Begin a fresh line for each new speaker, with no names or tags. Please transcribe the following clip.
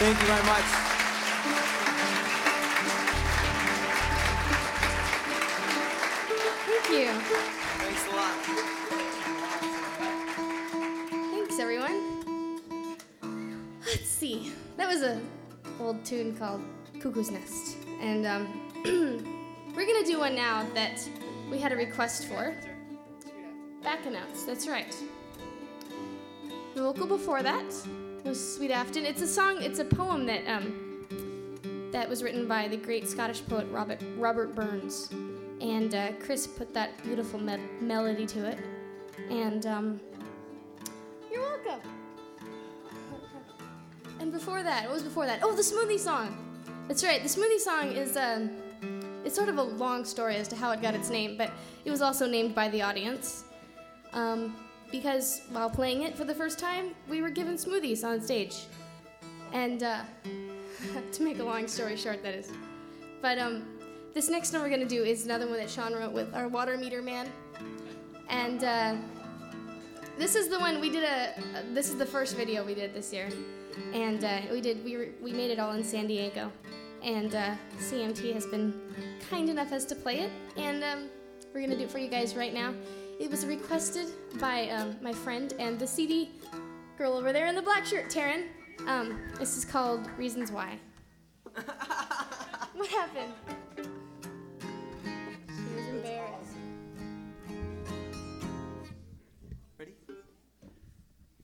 Thank you very much.
Thank you.
Thanks a lot.
Thanks, everyone. Let's see. That was an old tune called Cuckoo's Nest. And we're going to do one now that we had a request for. Back Announce, that's right. The vocal before that was Sweet Afton. It's a song, it's a poem that that was written by the great Scottish poet Robert Burns. And Chris put that beautiful melody to it. And you're welcome. And before that, what was before that? Oh, the Smoothie Song. That's right, the Smoothie Song is it's sort of a long story as to how it got its name, but it was also named by the audience. Because while playing it for the first time, we were given smoothies on stage. And, to make a long story short, that is. But, this next one we're gonna do is another one that Sean wrote with our Water Meter Man. And, this is the one we did this is the first video we did this year. And, we made it all in San Diego. And, CMT has been kind enough as to play it. And, we're gonna do it for you guys right now. It was requested by my friend and the CD girl over there in the black shirt, Taryn. This is called Reasons Why. What happened?